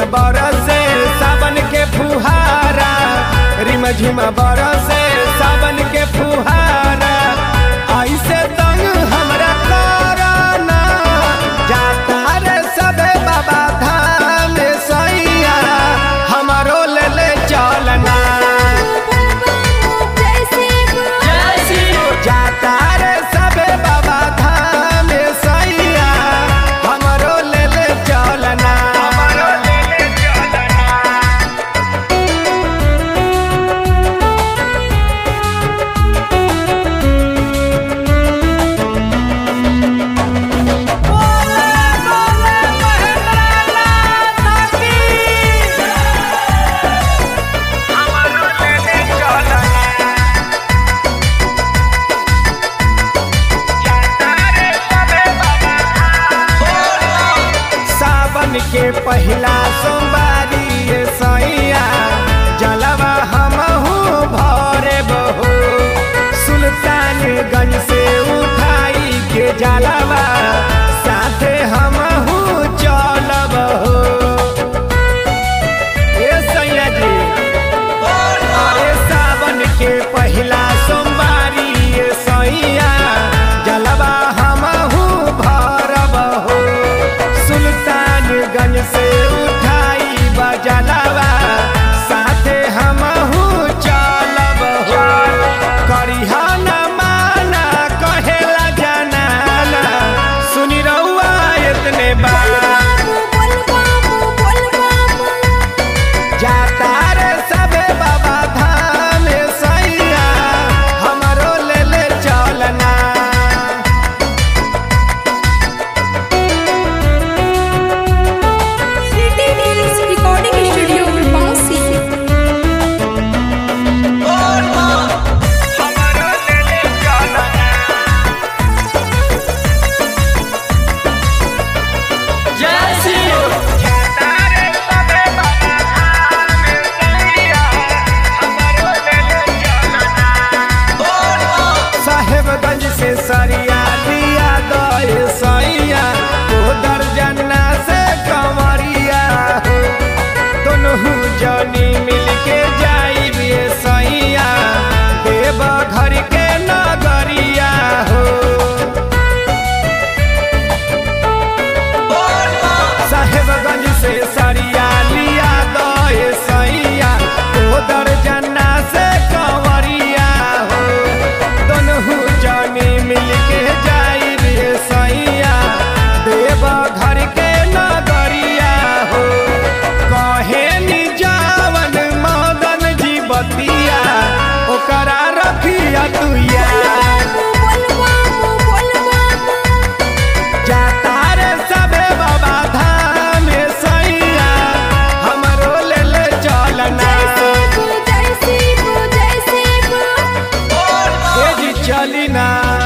बरसे सावन के फुहारा, रिम झिम बरसे सावन के फुहारा। ऐसे तंग हमरा करना, जाता रे सबे बाबा धाम सैया, हमारो ले ले चलना। जाता रे सबे बाबा धाम सैया, हमारो ले ले चलना। के पहला सोमवारी सैया, जलवा हमहू भरे बहो, सुल्तानगंज से उठाई के जलवा साथे हमहू चलब हो। ए सैया जी, अरे सावन के पहला सोमवारी सैया, जलवा हमहू भरब हो, सुल्तानगंज से उठाई बजलवा साथे हमहू चलब हो। करिहा न माना कहेला जनाना, सुनी रहुआ इतने बात। जाता रे सबे बाबा धाम सैया, हमरो ले ले चलना। Recording studio Bansi. साहेबगंज से सरिया दिया गए सैया, ओ दर्जना से कंवरिया हो, दोनों जनी मिल के जाइए सैया, देव घर के नगरिया हो। साहेबगंज से सरिया लिया गए सैया, ओ दर्जना से कंवरिया हो, दोनों जनी मिल के जाइए सैया, देव घर के नगरिया हो। कहे नि जावन मदन जी बतिया, ओकरा रखिया तुया। जाता रे सबे बाबा धाम सैया, हमरो ले ले चलना। ए जी चली ना।